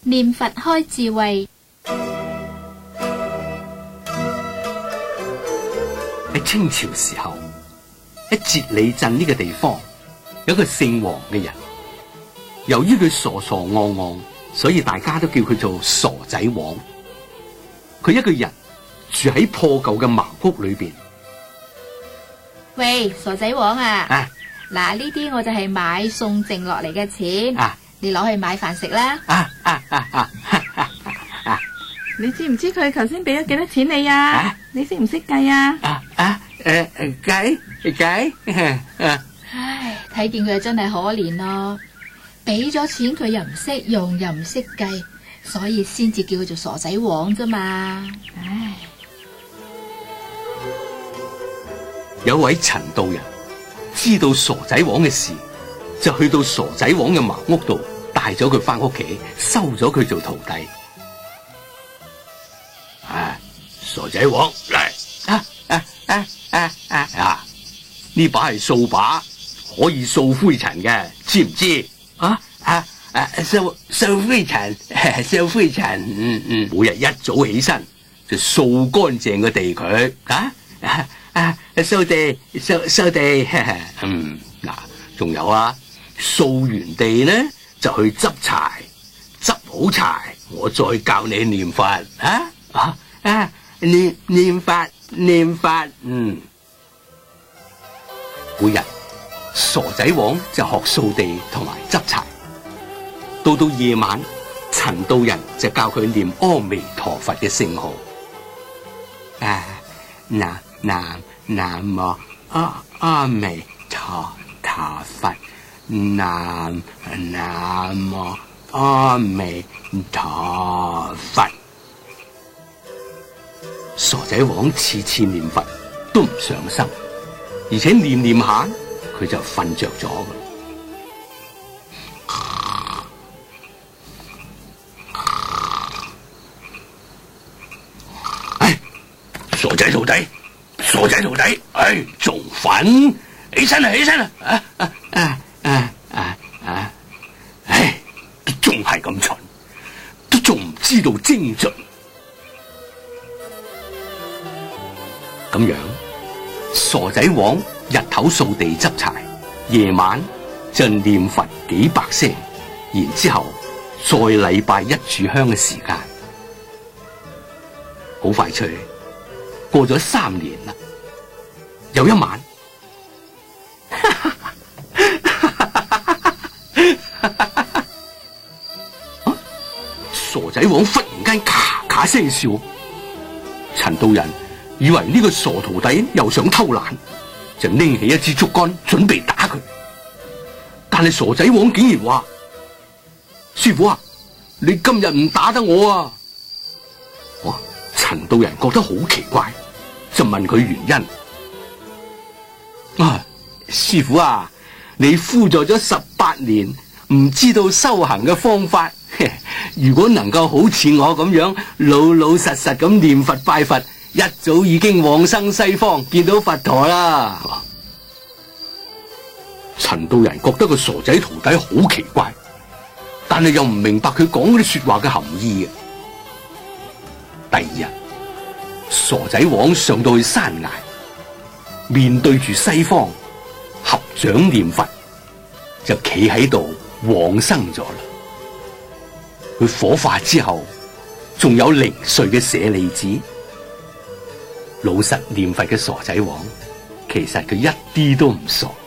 念佛開智慧。 喺清朝時候，喺哲里鎮呢個地方有個姓黃嘅人，由於佢傻傻戇戇，所以大家都叫佢做傻仔黃。佢一個人住喺破舊嘅茅屋裏邊。 喂，傻仔黃啊！ 啊， 嗱，呢啲我就係買餸剩落嚟嘅錢，你攞去買飯食啦。 你知唔知佢頭先俾咗幾多錢你啊？你識唔識計啊？ 計唉，睇見佢真係可憐咯，俾咗錢佢又唔識用，又唔識計，所以先至叫佢做傻仔黃啫嘛。唉， 有位陳道人知道傻仔黃嘅事，就去到傻仔黃嘅茅屋度，帶咗佢翻屋企，收咗佢做徒弟。傻仔黃嚟，呢把係掃把，可以掃灰塵嘅，知唔知？掃灰塵，掃灰塵。每日一早起身就掃乾淨個地佢。掃地，掃地。嗱，仲有啊，掃完地呢就去執柴，執好柴，我再教你念佛。念法。每日傻仔黃就學掃地同埋執柴，到夜晚，陳道人就教佢念阿彌陀佛嘅聖號。南無阿彌陀佛，南無阿彌陀佛。傻仔黃次次念佛都唔上心，而且念下佢就瞓着咗㗎。傻仔徒弟，仲瞓？起身啦！都仲係咁蠢，都仲唔知道精進。咁樣，傻仔黃日頭掃地執柴，夜晚就念佛幾百聲，然之後再禮拜一炷香嘅時間。好快脆，過咗3年啦。有一晚，傻仔黃忽然間咔咔聲笑，陳道人以為呢個傻徒弟又想偷懶，就拎起一支竹竿準備打佢。但係傻仔黃竟然話：師傅啊，你今日唔打得我啊！陳道人覺得好奇怪，就問佢原因。師傅啊，你輔助咗18年，唔知道修行嘅方法。如果能夠好似我咁樣老老實實咁念佛拜佛，一早已經往生西方見到佛陀啦。陳道人覺得個傻仔徒弟好奇怪，但係又唔明白佢講嗰啲說話嘅含義。第2日，傻仔黃上到去山崖，面對住西方，合掌念佛，就企喺度往生咗啦。佢火化之後，仲有零碎嘅舍利子。老實念佛嘅傻仔黃，其實佢一啲都唔傻。